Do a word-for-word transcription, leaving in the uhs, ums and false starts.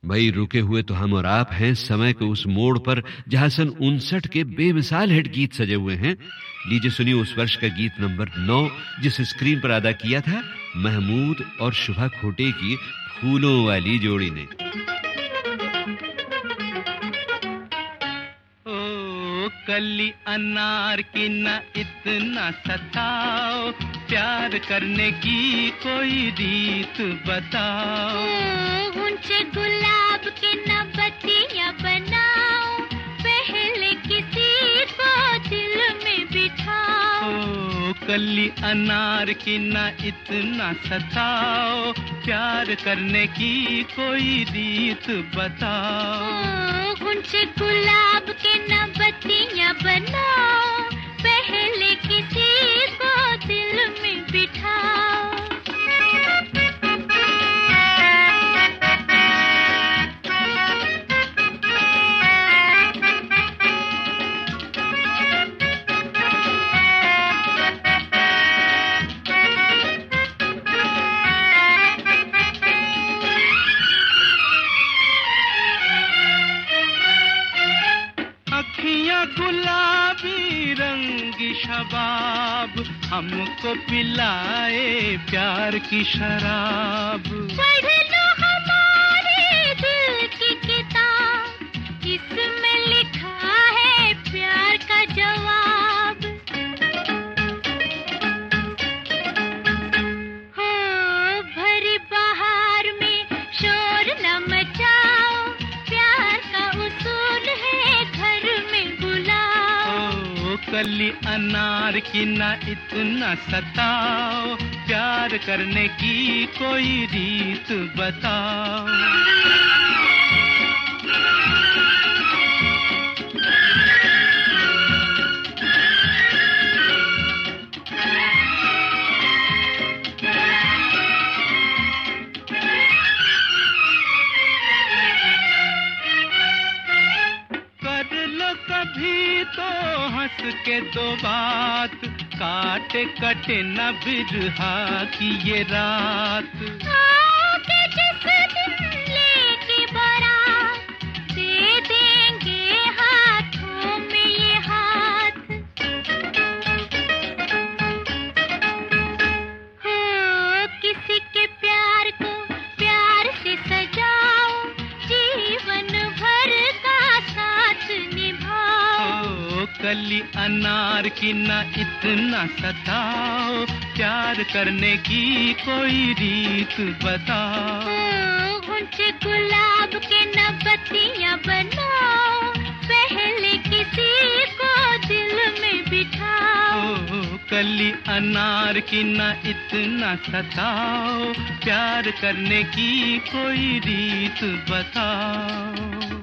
भाई रुके हुए तो हम और आप हैं समय के उस मोड़ पर जहां सन उनसठ के बेमिसाल हिट गीत सजे हुए हैं। लीजिए सुनिए उस वर्ष का गीत नंबर नौ, जिस स्क्रीन पर अदा किया था महमूद और शुभा खोटे की फूलों वाली जोड़ी ने। ओ कली अनार की न इतना सताओ, प्यार करने की कोई रीत बताओ। ऊंचे गुलाब के न बत्तियां बनाओ, पहले किसी को दिल में बिठाओ। ओ कली अनार की न इतना सताओ, प्यार करने की कोई रीत बताओ। ऊंचे गुलाब के न बत्तियां बनाओ, पहले किसी को दिल में बिठाओ। गुलाबी रंगी शबाब हमको पिलाए प्यार की शराब। पढ़ लो हमारे दिल की किताब, इसमें लिखा है प्यार का जवाब। हो भरी बहार में शोर न मचाओ, प्यार का उसूल है घर में बुलाओ। कली अनार की न इतना सताओ, प्यार करने की कोई रीत बताओ। कभी तो हंस के दो बात, काटे कटे न बिरहा की ये रात। आओगे जिस दिन लेके बारात, दे देंगे हाथों में ये हाथ। हो किसी के प्यार को प्यार से सजाओ, जीवन भर का साथ निभाओ। कली अनार की न इतना सताओ, प्यार करने की कोई रीत बताओ। ऊंचे गुलाब के न बत्तियां बनाओ, पहले किसी को दिल में बिठाओ। कली अनार की न इतना सताओ, प्यार करने की कोई रीत बताओ।